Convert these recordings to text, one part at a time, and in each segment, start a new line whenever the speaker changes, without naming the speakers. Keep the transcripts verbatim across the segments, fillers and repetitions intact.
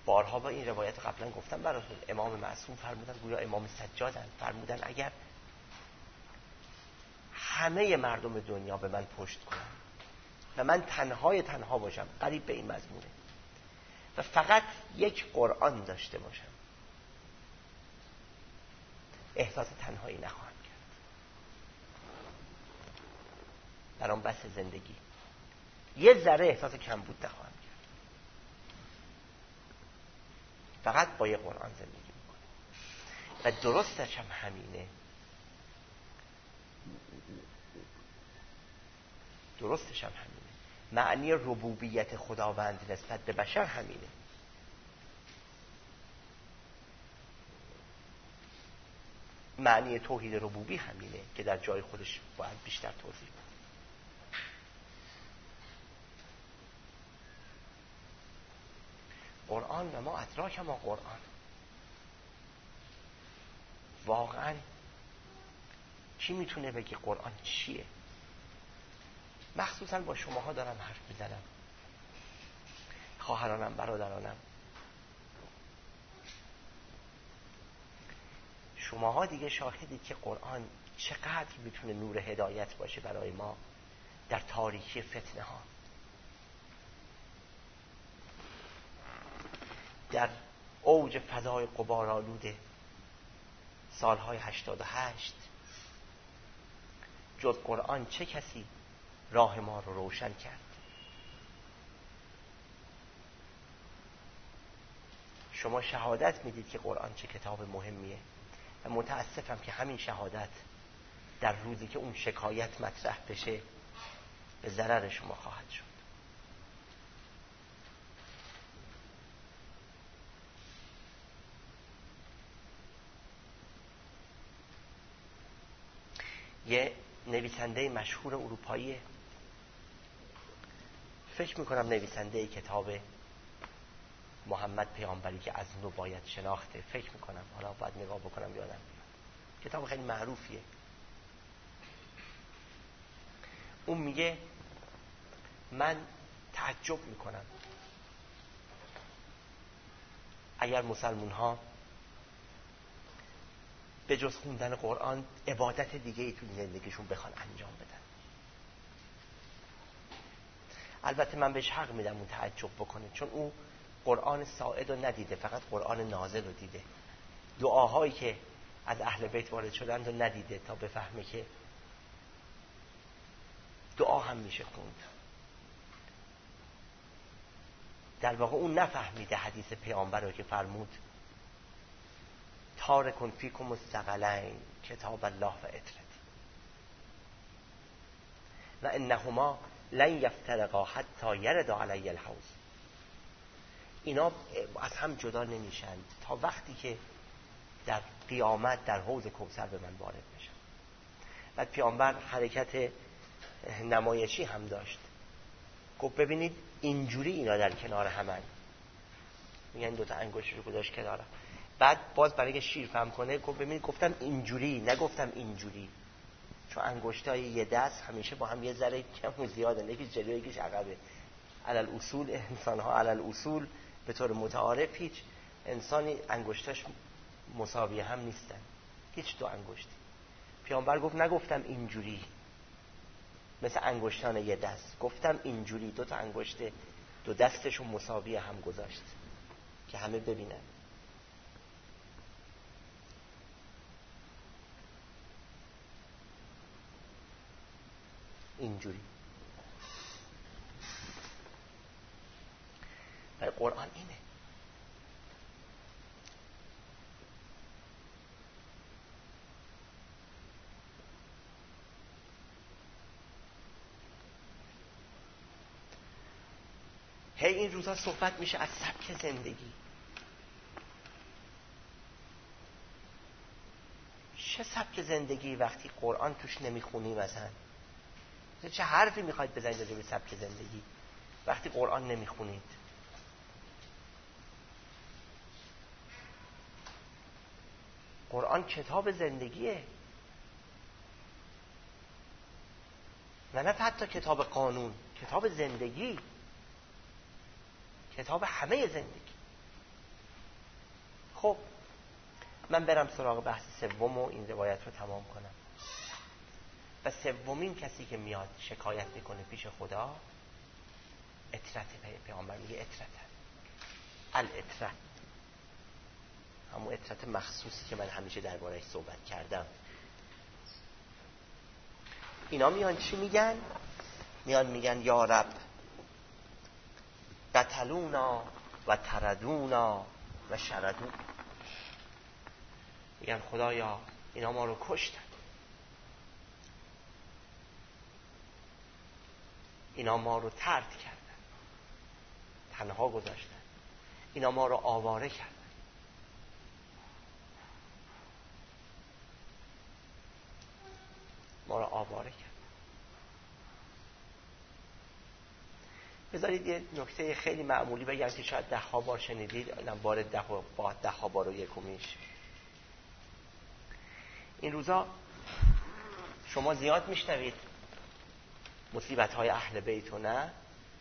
بارها با این روایت قبلا گفتم براتون، امام معصوم فرمودن، گویا امام سجادن، فرمودن اگر همه مردم دنیا به من پشت کنن و من تنهای تنها باشم، قریب به این مضمونه، و فقط یک قرآن داشته باشم، احساس تنهایی نخواهم کرد. برام بس زندگی، یه ذره احساس کمبود نخواهم کرد. فقط با یه قرآن زندگی میکنم. و درستش هم همینه. درستش هم همینه. معنی ربوبیت خداوند نسبت به بشر همینه. معنی توحید ربوبی همینه که در جای خودش باید بیشتر توضیح بده. قرآن و ما ادراک ما قرآن، واقعا کی میتونه بگه قرآن چیه؟ مخصوصا با شماها دارم حرف میزنم، خواهرانم، برادرانم. شماها دیگه شاهدید که قرآن چقدر میتونه نور هدایت باشه برای ما در تاریکی فتنه ها. در اوج فضای غبارآلود سالهای هشتاد و هشت جز قرآن چه کسی راه ما رو روشن کرد؟ شما شهادت میدید که قرآن چه کتاب مهمیه و متاسفم که همین شهادت در روزی که اون شکایت مطرح بشه به ضرر شما خواهد شد. یه نویسنده مشهور اروپایی، فکر میکنم نویسنده کتاب محمد پیامبری که از نو باید شناخته، فکر میکنم، حالا باید نگاه بکنم یادم میاد، کتاب خیلی معروفیه. اون میگه من تعجب میکنم اگر مسلمون ها به جز خوندن قرآن عبادت دیگه ای تو زندگیشون بخوان انجام بدن. البته من بهش حق میدم اون تعجب بکنه، چون او قرآن ساعد رو ندیده، فقط قرآن نازل رو دیده. دعاهایی که از اهل بیت وارد شدن رو ندیده تا بفهمه که دعا هم میشه خوند. در واقع اون نفهمیده حدیث پیامبر رو که فرمود تارکن فیکم الثقلین کتاب الله و اطرتی و انهما لن یفترقا حتی یرد علی الحوض. اینا از هم جدا نمیشند تا وقتی که در قیامت در حوض کوثر به من وارد بشن. بعد پیامبر حرکت نمایشی هم داشت، گفت ببینید اینجوری اینا در کنار همن، میگن دوتا انگشت رو گذاشت کنارم. بعد باز برای که شیر فهم کنه گفت ببینید گفتم اینجوری نگفتم اینجوری، چون انگشتای یه دست همیشه با هم یه ذره کم و زیاده، یکیش جلوی یکیش عقبه. علل اصول انسان ها علل اصول به طور متعارف هیچ انسانی انگشتاش مساوی هم نیستن، هیچ دو انگشتی. پیامبر گفت نگفتم اینجوری مثل انگشتان یه دست، گفتم اینجوری، دو تا انگشت دو دستشون مساوی هم گذاشت که همه ببینن. اینجوری. و قرآن اینه. هی این روزا صحبت میشه از سبک زندگی. چه سبک زندگی وقتی قرآن توش نمیخونی؟ مثلا چه حرفی میخواید بزنید راجع به سبک زندگی وقتی قرآن نمیخونید؟ قرآن کتاب زندگیه، و نه حتی کتاب قانون، کتاب زندگی، کتاب همه زندگی. خب من برم سراغ بحث سوم و این روایت رو تمام کنم. و سومین کسی که میاد شکایت میکنه پیش خدا اطرت، پیامبر میگه اطرت، الاطرت، همون اطرت مخصوصی که من همیشه درباره‌اش صحبت کردم. اینا میان چی میگن؟ میان میگن یا رب قتلونا و تردونا و شردون. میگن خدایا اینا ما رو کشتن، اینا ما رو طرد کردن، تنها گذاشتن، اینا ما رو آواره کردن. ما رو آواره کردن. بذارید یه نکته خیلی معمولی بگم که شاید ده ها بار شنیدید، اینم بار ده ها با ده ها بار و یکمیش. این روزا شما زیاد میشنوید مصیبت های اهل بیت و نه؟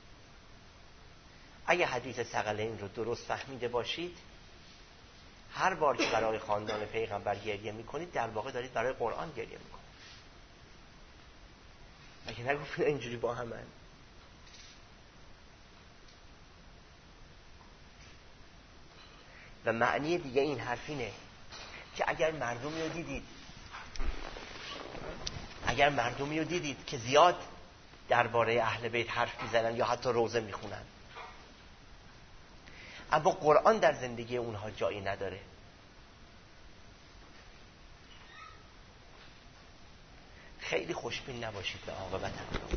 اگه حدیث ثقلین رو درست فهمیده باشید، هر بار که برای خاندان پیغمبر گریه میکنید در واقع دارید برای قرآن گریه میکنید. اگه نگفتید اینجوری با همن. و معنی دیگه این حرف اینه که اگر مردمی رو دیدید اگر مردمی رو دیدید که زیاد درباره اهل بیت حرف میزنن یا حتی روزه میخونن، اما قرآن در زندگی اونها جایی نداره، خیلی خوشبین نباشید به عاقبت.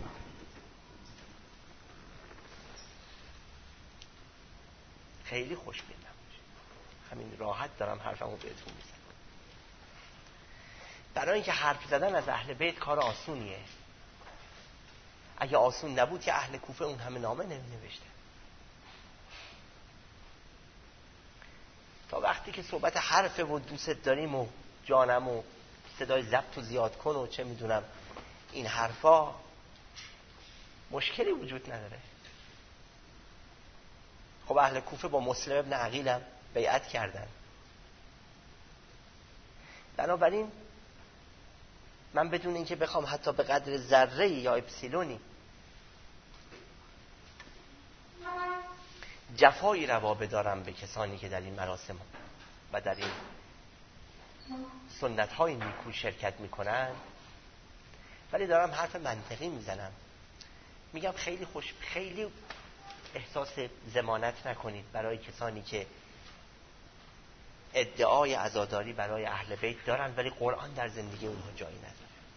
خیلی خوشبین نباشید. همین راحت دارم حرفمو بهتون میزنم. برای اینکه حرف زدن از اهل بیت کار آسونیه. اگه آسون نبود که اهل کوفه اون همه نامه نمی نوشته. تا وقتی که صحبت حرفه و دوست داریم و جانم و صدای ضبط و زیاد کن و چه میدونم این حرفا، مشکلی وجود نداره. خب اهل کوفه با مسلم ابن عقیل بیعت کردن. بنابراین من بدون اینکه بخوام حتی به قدر ذره یا اپسیلونی جفایی روا بدارم به کسانی که در این مراسم و در این سنت های نیکو شرکت میکنن، ولی دارم حرف منطقی میزنم. میگم خیلی خوش خیلی احساس ضمانت نکنید برای کسانی که ادعای عزاداری برای اهل بیت دارن ولی قرآن در زندگی اونها جایی نداره.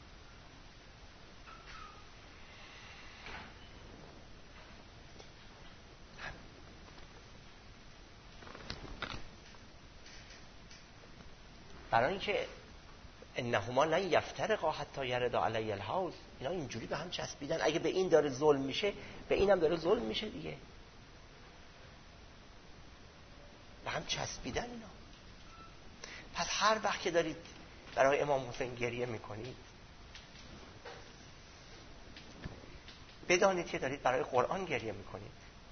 برای اینکه انهما لن یفترقا حتی یردا علی الحوض، اینا اینجوری به هم چسبیدن. اگه به این داره ظلم میشه به اینم داره ظلم میشه دیگه. به هم چسبیدن اینا. پس هر وقت که دارید برای امام حسین گریه میکنید بدانید که دارید برای قرآن گریه میکنید.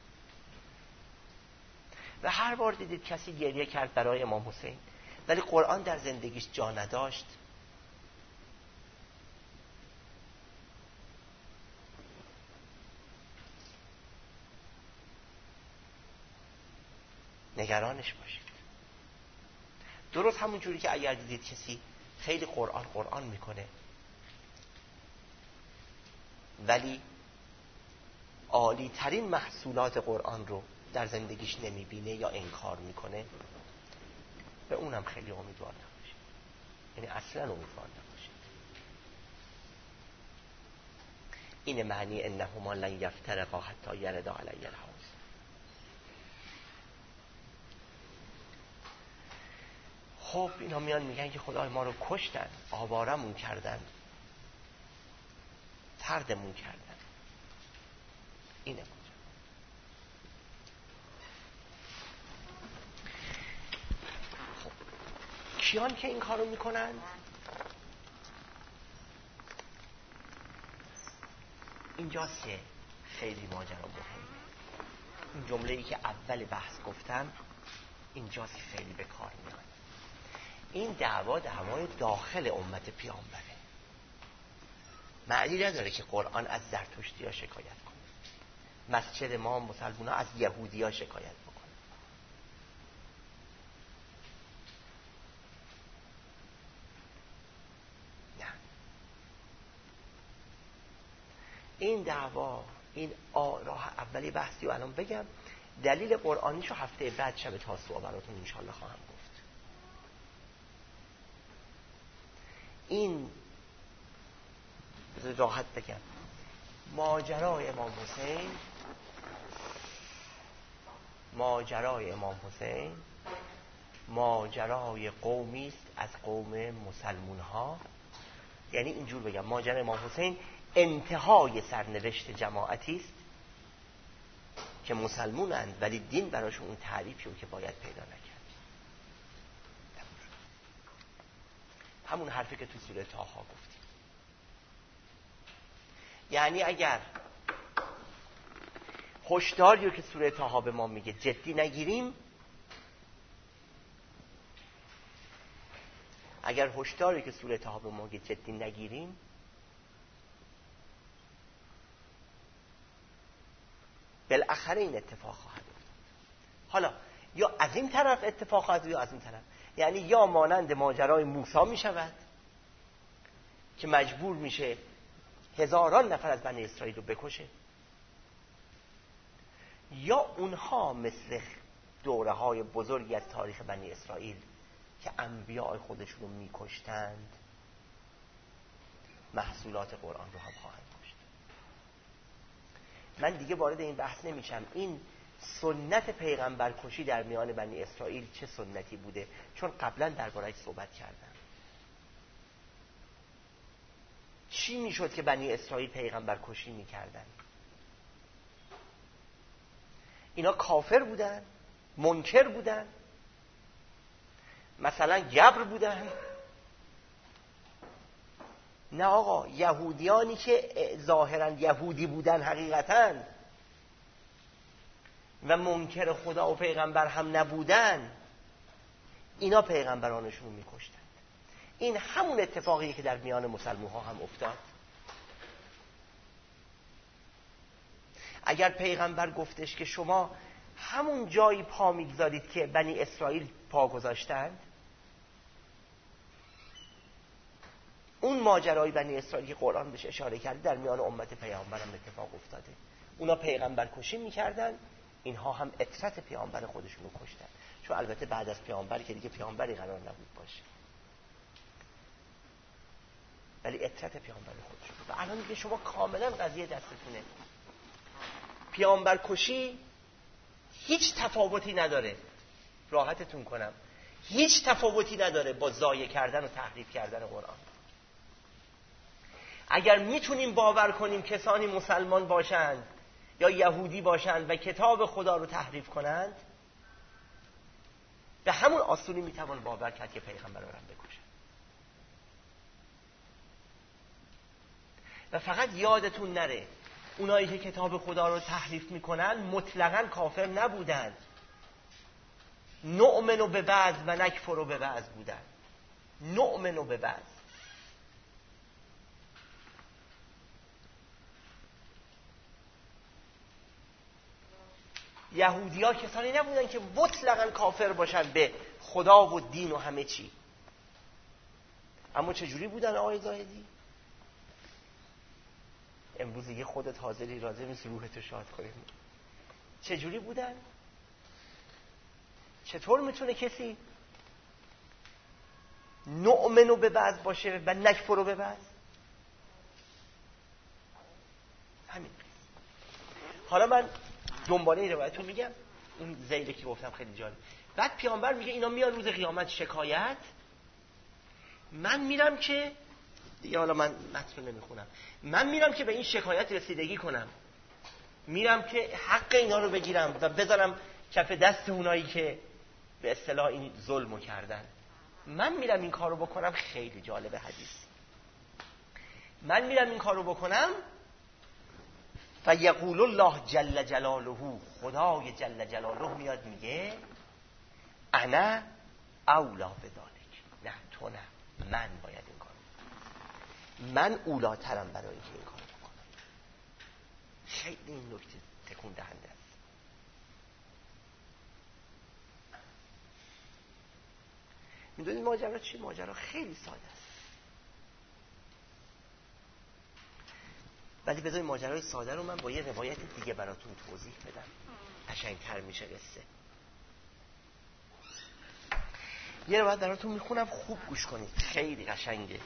و هر بار دیدید کسی گریه کرد برای امام حسین ولی قرآن در زندگیش جا نداشت، نگرانش باشید. درست همون جوری که اگر دیدید کسی خیلی قرآن قرآن میکنه ولی عالی ترین محصولات قرآن رو در زندگیش نمیبینه یا انکار میکنه، به اونم خیلی امیدوار نباشید. یعنی اصلا امیدوار نباشید. این معنی انهما لن یفترقا حتی یردا علی الحوض. خب اینا میان میگن که خدای ما رو کشتن، آوارمون کردن، طردمون کردن. اینه بود. خب کیان که این کارو میکنن؟ اینجاست که خیلی ماجرا مهمه. این جمله‌ای که اول بحث گفتم اینجاست که خیلی به کار میاد. این دعوا دعوای داخل امت پیامبره. معنی نداره که قرآن از زرتشتی ها شکایت کنه، مسجد ما مسلمان ها از یهودی ها شکایت بکنه. نه، این دعوا، این راه اولی بحثی و الان بگم دلیل قرآنیشو هفته بعد شب تاسوعا براتون انشالله خواهم گفت. این راحت بگم ماجرای امام حسین ماجرای امام حسین ماجرای قومی است از قوم مسلمون ها. یعنی اینجور بگم ماجرای امام حسین انتهای سرنوشت جماعتی است که مسلمونند ولی دین براشون اون تعریفی رو که باید پیدا نکرد. همون حرفی که تو سوره طه گفتیم. یعنی اگر هشداری رو که سوره طه به ما میگه جدی نگیریم، اگر هشداری که سوره طه به ما میگه جدی نگیریم، بالاخره این اتفاق خواهد افتاد. حالا یا از این طرف اتفاق خواهد یا از این طرف. یعنی یا مانند ماجرای موسی می شود که مجبور میشه هزاران نفر از بنی اسرائیل رو بکشه، یا اونها مثل دوره های بزرگی از تاریخ بنی اسرائیل که انبیاء خودشون رو میکشتند محصولات قرآن رو هم خواهند کشت. من دیگه وارد این بحث نمیشم این سنت پیغمبر کشی در میان بنی اسرائیل چه سنتی بوده، چون قبلا درباره‌اش صحبت کردم. چی میشد که بنی اسرائیل پیغمبر کشی میکردن؟ اینا کافر بودن؟ منکر بودن؟ مثلا گبر بودن؟ نه آقا، یهودیانی که ظاهرا یهودی بودن حقیقتا و منکر خدا و پیغمبر هم نبودن، اینا پیغمبرانشون میکشتن. این همون اتفاقیه که در میان مسلمان ها هم افتاد. اگر پیغمبر گفتش که شما همون جایی پا میگذارید که بنی اسرائیل پا گذاشتند، اون ماجرای بنی اسرائیل که قرآن بهش اشاره کرده در میان امت پیامبر هم اتفاق افتاده. اونا پیغمبر کشی میکردن، اینها هم عترت پیامبر خودشون رو کشتن، چون البته بعد از پیامبر که دیگه پیامبری قرار نبود باشه، ولی عترت پیامبر خودشون. و الان دیگه شما کاملا قضیه دستتونه. پیامبر کشی هیچ تفاوتی نداره، راحتتون کنم، هیچ تفاوتی نداره با ضایع کردن و تحریف کردن قرآن. اگر میتونیم باور کنیم کسانی مسلمان باشند یا یهودی باشند و کتاب خدا رو تحریف کنند، به همون آسونی میتوان باور کرد که پیغمبر رو هم بکشن. و فقط یادتون نره اونایی که کتاب خدا رو تحریف میکنن مطلقاً کافر نبودن، نؤمن به بعض و نکفر به بعض بودن. نؤمن به بعض. یهودی ها کسانی نبودن که مطلقاً کافر باشن به خدا و دین و همه چی. اما چجوری بودن آقای زاهدی؟ امروز یه خودت حاضری راضی نیست روحتو شاد کنیم. چجوری بودن؟ چطور میتونه کسی نؤمنو به بعض باشه و نکفرو به بعض؟ همین. حالا من دنباله این روایتو میگم، اون زیده که گفتم خیلی جالب. بعد پیامبر میگه اینا میان روز قیامت شکایت، من میرم که دیگه، حالا من متن نمیخونم، من میرم که به این شکایت رسیدگی کنم، میرم که حق اینا رو بگیرم و بذارم کف دست اونایی که به اصطلاح این ظلمو کردن. من میرم این کارو بکنم. خیلی جالب حدیث. من میرم این کارو بکنم و یقول الله جل جلاله، خدای جل جلاله میاد میگه انا اولا بذالک. نه تو نه، من باید این کار بکنم، من اولاترم برای اینکه این کار بکنم. خیلی این نکته تکون دهنده است. میدونید ماجرا چی؟ ماجرا خیلی ساده است، ولی بذارید ماجرای ساده رو من با یه روایت دیگه براتون توضیح بدم، قشنگتر میشه قصه. یه روایت براتون میخونم، خوب گوش کنید، خیلی قشنگه.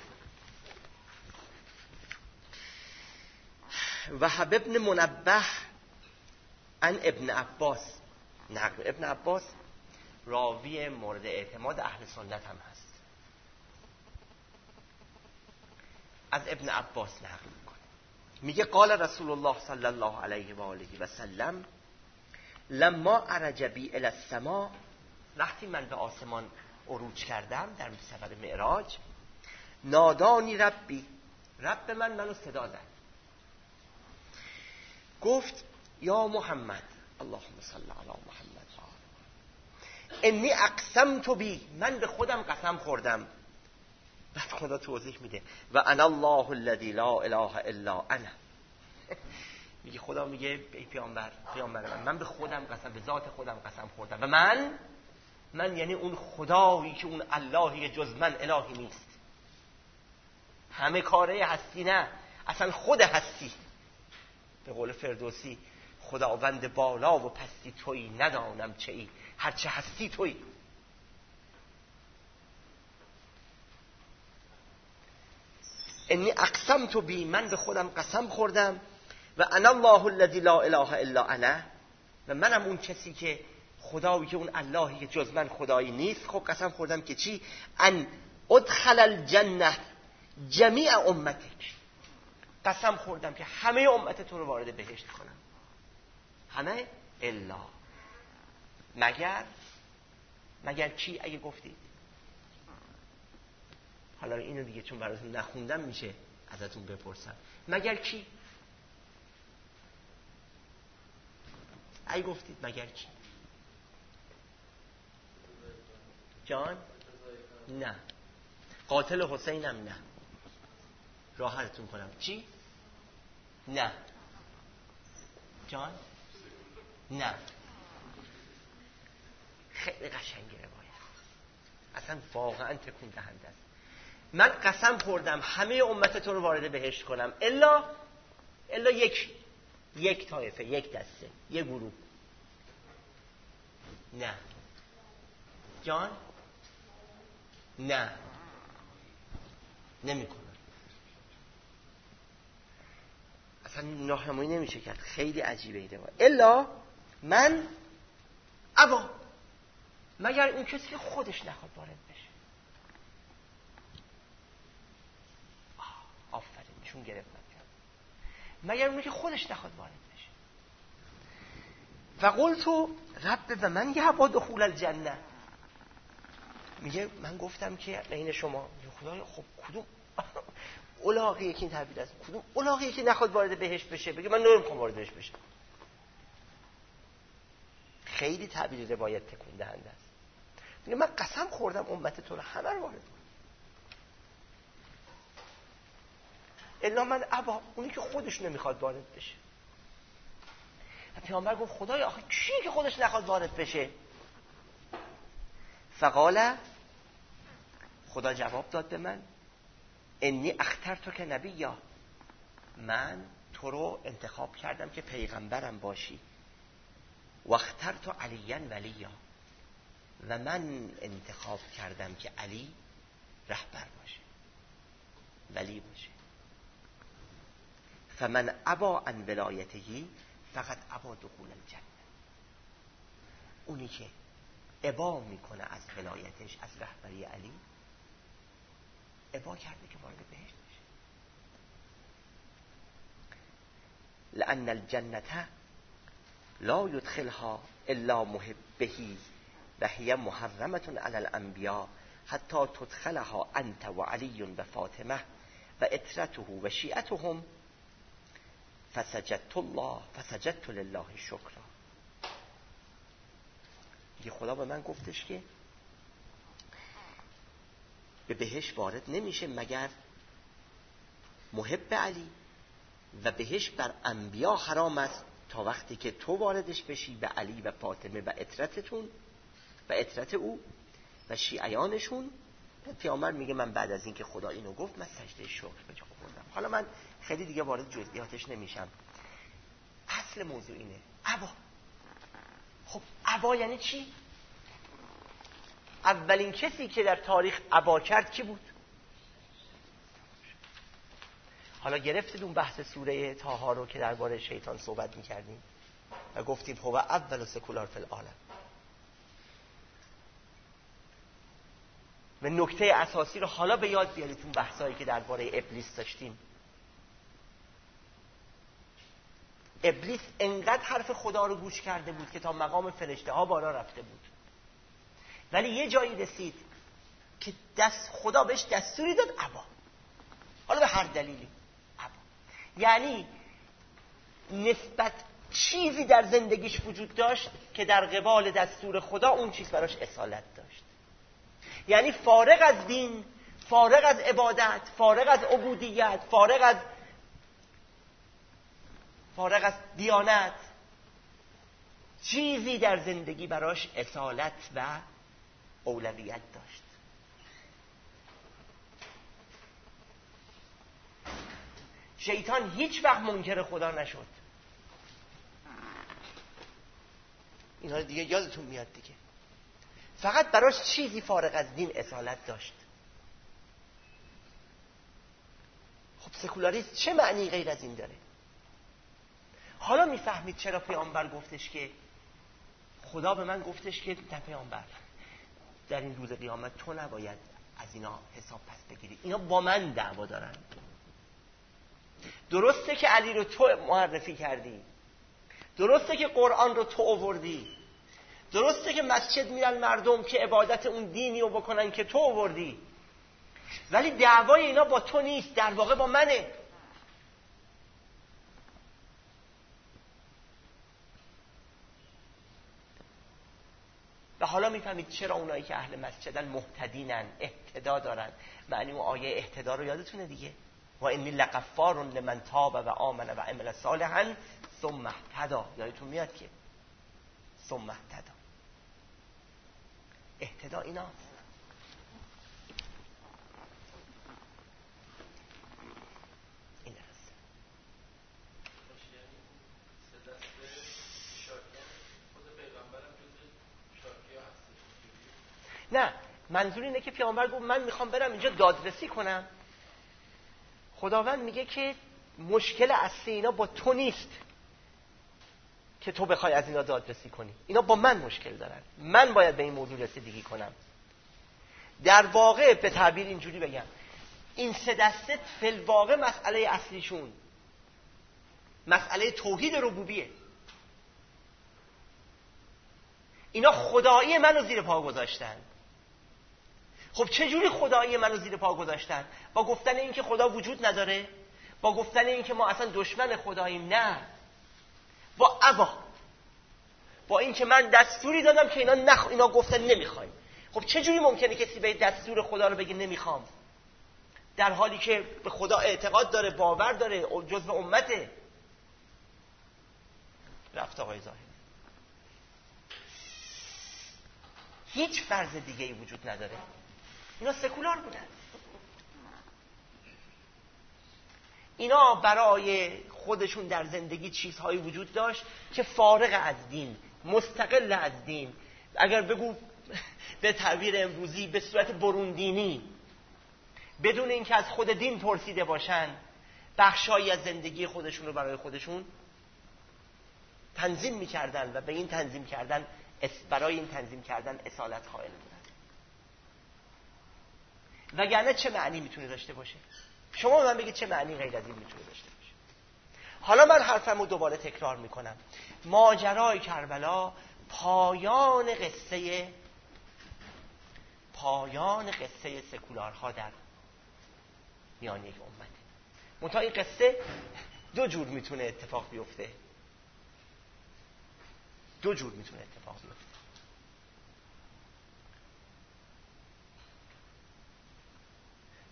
وهب ابن منبه عن ابن عباس، نقل ابن عباس راوی مورد اعتماد اهل سنت هم هست، از ابن عباس نقل میکنه، میگه قال رسول الله صلی الله علیه و آله و سلم لما عرج بی الی السما، وقتی من به آسمان عروج کردم در سفر معراج، نادانی ربی، رب من منو صدا زد، گفت یا محمد، اللهم صل علی محمد، انی اقسمت بی، من به خودم قسم خوردم. بعد خدا توضیح میده و انا الله الذی لا اله الا انا، میگه خدا میگه ای پیامبر، پیامبر من، من به خودم قسم، به ذات خودم قسم خوردم، و من من یعنی اون خدایی که اون اللهی جز من الهی نیست، همه کاره هستی، نه اصلا خود هستی. به قول فردوسی خداوند بالا و پستی تویی، ندانم چه ای، هرچه هستی تویی. انی اقسمت بی، من به خودم قسم خوردم، و انا الله الذی لا اله الا انا، و منم اون کسی که خدایی که اون اللهی که جز من خدایی نیست. خب قسم خوردم که چی؟ ان ادخل الجنه جمیع امتک، قسم خوردم که همه امت تو رو وارد بهشت کنم، همه الا، مگر مگر چی؟ اگه گفتید حالا اینو دیگه چون براتون نخوندم میشه ازتون بپرسم، مگر کی؟ اگه گفتید مگر کی؟ جان؟ نه. قاتل حسینم نه. راحتتون کنم چی؟ نه. جان؟ نه. خیلی قشنگه روایت، اصلا واقعا تکون دهنده است. من قسم خوردم همه امت تو رو وارد بهشت کنم الا الا یک یک طایفه، یک دسته، یک گروه. نه. جان؟ نه، نمی کنم. اصلا راهنمایی نمیشه کرد، خیلی عجیبه ایده. الا من ابا، مگر اون کسی که خودش نخواد وارد بشه. آفرین، چون گرفت من، مگر اون که خودش نخواد وارد بشه. فقلت رب و من یهب دخول الجنه، میگه من گفتم که بین شما خدایا، خب کدوم الاغیه که این تعبیر است، کدوم الاغیه که نخواد وارد بهشت بشه؟ بگه من نمیخوام وارد بهشت بشم. خیلی تعبیر روایت تکون دهنده است. میگه من قسم خوردم امت تو رو همه رو وارد کنم الا من ابا، اونی که خودش نمیخواد وارد بشه. پیامبر گفت خدایا آخه کیه که خودش نخواد وارد بشه؟ فقال، خدا جواب داد به من، انی اخترتو که نبیا، من تو رو انتخاب کردم که پیغمبرم باشی، و اخترتو علیا ولیا، و من انتخاب کردم که علی رهبر باشه، ولی باشه. فمن ابا عن ولایتهی فقط ابا دخول الجنه، اونی که ابا میکنه از ولایتش، از رهبری علی، ابا کرده که وارد بهشت بشه. لأن الجنة لا يدخلها الا محبه و هي محرمة على الانبیاء حتی تدخلها انت و علی و فاطمه و اطرته و شیعتهم فسجدت الله فسجدت لله شکرا. میگه خدا به من گفتش که به بهشت وارد نمیشه مگر محب علی و بهشت بر انبیا حرام است تا وقتی که تو واردش بشی به علی و فاطمه و عترتتون و عترت او و شیعیانشون. پیامبر میگه من بعد از این که خدا اینو گفت من سجده شکر به جا آوردم. حالا من خیلی دیگه وارد جزئیاتش نمیشم. اصل موضوع اینه ابا. خب ابا یعنی چی؟ اولین کسی که در تاریخ ابا کرد کی بود؟ حالا گرفتید اون بحث سوره طه رو که درباره شیطان صحبت میکردیم و گفتیم هو اول سکولار فی العالم. و نکته اساسی رو حالا به یاد بیارید اون بحثایی که درباره ابلیس داشتیم. ابلیس انقدر حرف خدا رو گوش کرده بود که تا مقام فرشته ها بالا رفته بود، ولی یه جایی رسید که دست خدا بهش دستوری داد ابا. حالا به هر دلیلی ابا، یعنی نسبت چیزی در زندگیش وجود داشت که در قبال دستور خدا اون چیز براش اصالت داشت. یعنی فارغ از دین، فارغ از عبادت، فارغ از عبودیت، فارغ از فارغ از دیانت، چیزی در زندگی براش اصالت و اولویت داشت. شیطان هیچ وقت منکر خدا نشد. اینا دیگه یادتون میاد دیگه. فقط براش چیزی فارغ از دین اصالت داشت. خب سکولاریسم چه معنی غیر از این داره؟ حالا میفهمید چرا پیامبر گفتش که خدا به من گفتش که نه پیامبر، در این روز قیامت تو نباید از اینا حساب پس بگیری، اینا با من دعوا دارن. درسته که علی رو تو معرفی کردی، درسته که قرآن رو تو آوردی، درسته که مسجد میرن مردم که عبادت اون دینی رو بکنن که تو آوردی، ولی دعوای اینا با تو نیست، در واقع با منه. و حالا میفهمید چرا اونایی که اهل مسجدن مهتدینن، اهتدا دارن. معنی اون آیه اهتدا رو یادتونه دیگه، و انی لغفار لمن تاب و آمن و عمل صالحا ثم اهتدی. یادتون میاد که ثم اهتدی، اهتدا ایناست. این هست. نه، منظور اینه که پیامبر گفت من میخوام برم اینجا دادرسی کنم. خداوند میگه که مشکل اصلی اینا با تو نیست که تو بخوای از اینا دادرسی کنی، اینا با من مشکل دارن، من باید به این موضوع رسیدگی کنم. در واقع به تعبیر اینجوری بگم، این سه دسته فی الواقع مسئله اصلیشون مسئله توحید ربوبیه. اینا خدایی منو زیر پا گذاشتن. خب چه جوری خدایی منو زیر پا گذاشتن؟ با گفتن این که خدا وجود نداره، با گفتن این که ما اصلا دشمن خداییم، نه، با ابا، با این که من دستوری دادم که اینا نخ... اینا گفتن نمیخوایم. خب چه جوری ممکنه کسی به دستور خدا رو بگه نمیخوام، در حالی که به خدا اعتقاد داره، باور داره، جزء امته؟ رفت آقای ظاهری. هیچ فرض دیگه ای وجود نداره. اینا سکولار بودن. اینا برای خودشون در زندگی چیزهایی وجود داشت که فارغ از دین، مستقل از دین، اگر بگو به تعبیر امروزی به صورت برون دینی، بدون اینکه از خود دین پرسیده باشن، بخشایی از زندگی خودشون رو برای خودشون تنظیم می‌کردن و به این تنظیم کردن، برای این تنظیم کردن اصالت قائل بودن. وگرنه چه معنی میتونه داشته باشه؟ شما من بگید چه معنی غیر از این میتونه داشته باشه؟ حالا من حرفمو دوباره تکرار میکنم. ماجرای کربلا پایان قصه پایان قصه سکولارها در میان یک امته. منتها این قصه دو جور میتونه اتفاق بیفته. دو جور میتونه اتفاق بیفته.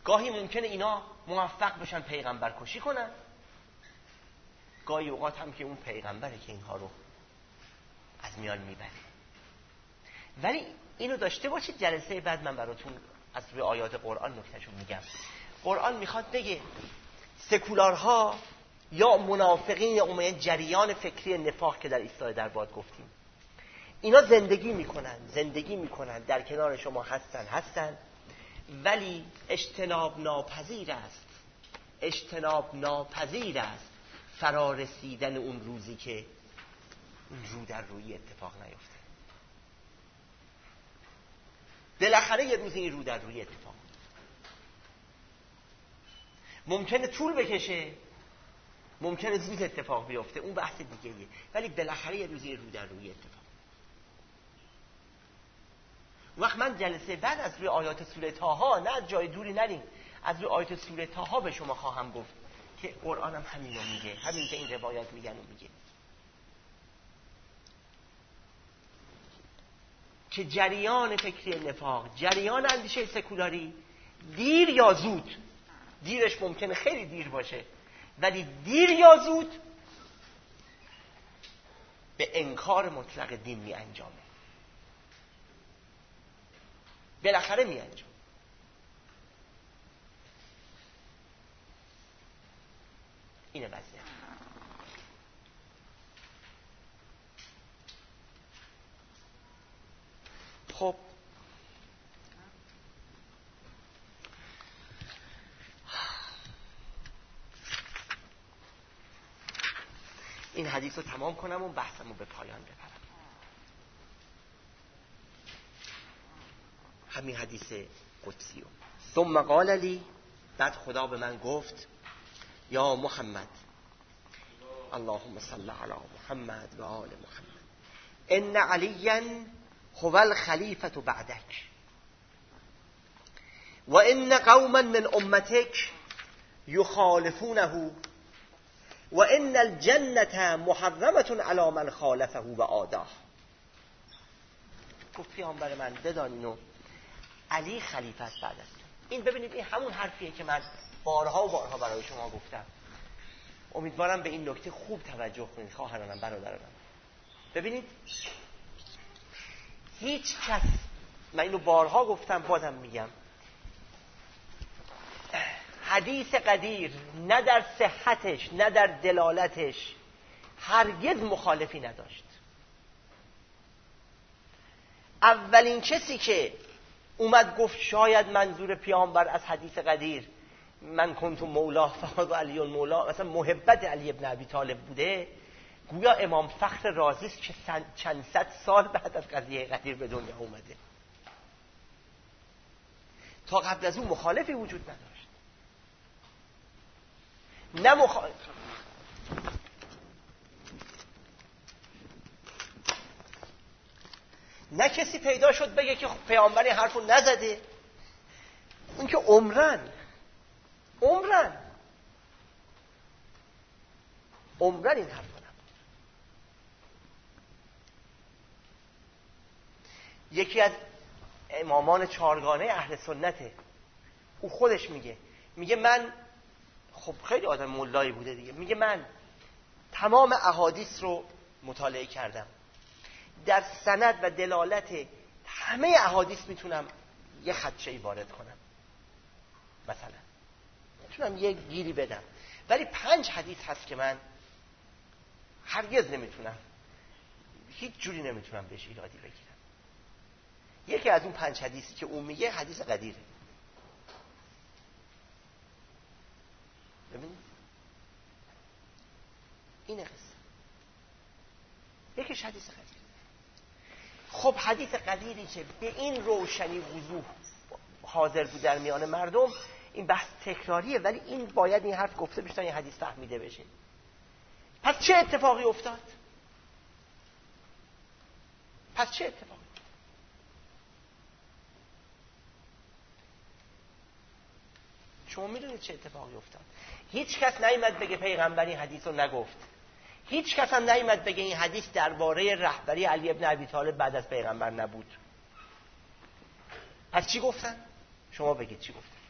گاهی ممکنه اینا موفق بشن پیغمبر کشی کنن، گاهی اوقات هم که اون پیغمبره که اینها رو از میان میبره. ولی اینو داشته باشید، جلسه بعد من براتون از روی آیات قرآن نکتهشون میگم. قرآن میخواد بگه سکولارها یا منافقین یا اون جریان فکری نفاق که در ایستای در باد گفتیم، اینا زندگی میکنن زندگی میکنن در کنار شما هستن هستن ولی اجتناب ناپذیر است اجتناب ناپذیر است فرا رسیدن اون روزی که اون رو در روی اتفاق نیفته. بالاخره یه روزی این رو در روی اتفاق ممکنه طول بکشه، ممکنه زود اتفاق بیفته، اون بحث دیگه ایه، ولی بالاخره یه روزی رو در روی اتفاق. وقت من جلسه بعد از روی آیات سوره طه، نه از جای دوری نریم، از روی آیات سوره طه به شما خواهم گفت که قرآن هم همین رو میگه، همین که این روایات میگن و میگه که جریان فکری نفاق، جریان اندیشه سکولاری دیر یا زود، دیرش ممکنه خیلی دیر باشه ولی دیر یا زود به انکار مطلق دین می انجامه، بالاخره می انجام. اینه وضعیت. خب این حدیث رو تمام کنم و بحثم رو به پایان ببرم. همین حدیث قدسی رو ثم قال لی، بعد خدا به من گفت یا محمد، اللهم صل علی محمد و آل محمد، ان علیا هو الخلیفة بعدک و ان قوما من امتک یخالفونه و ان الجنة محرمة علی من خالفه و آداه. گفت پیامبر من بدانینو علی خلیفه است بعد از تو. این ببینید این همون حرفیه که من بارها و بارها برای شما گفتم. امیدوارم به این نکته خوب توجه کنید خواهرانم برادرانم. ببینید هیچ کس، من اینو بارها گفتم بازم میگم، حدیث قدیر نه در صحتش نه در دلالتش هرگز مخالفی نداشت. اولین کسی که اومد گفت شاید منظور پیامبر از حدیث قدیر من کنت مولا فقط علی مولا، مثلا محبت علی ابن ابی طالب بوده، گویا امام فخر رازی است که چند صد سال بعد از قضیه قدیر به دنیا اومده. تا قبل از اون مخالفی وجود نداشت. نه مخالف نه کسی پیدا شد بگه که پیامبر این حرفو نزده. اون که عمرن عمرن عمرن این حرفو نبود. یکی از امامان چارگانه اهل سنته، او خودش میگه میگه من، خب خیلی آدم مولایی بوده دیگه، میگه من تمام احادیث رو مطالعه کردم، در سند و دلالت همه احادیث میتونم یه خدشه‌ای وارد کنم، مثلا میتونم یه گیری بدم، ولی پنج حدیث هست که من هرگز نمیتونم، هیچ جوری نمیتونم بهش ایرادی بگیرم. یکی از اون پنج حدیثی که اون میگه حدیث قدیره. ببینید اینه قصه، یکیش حدیث قدیر. خب حدیث قدیری که به این روشنی وضوح حاضر بود در میان مردم، این بحث تکراریه ولی این باید این حرف گفته بشه تا این حدیث فهمیده بشه. پس چه اتفاقی افتاد؟ پس چه اتفاقی؟ شما میدونید چه اتفاقی افتاد؟ هیچ کس نیامد بگه پیغمبر این حدیث رو نگفت. هیچ کس هم نیامد بگه این حدیث درباره رهبری علی ابن ابی طالب بعد از پیغمبر نبود. پس چی گفتن؟ شما بگید چی گفتن؟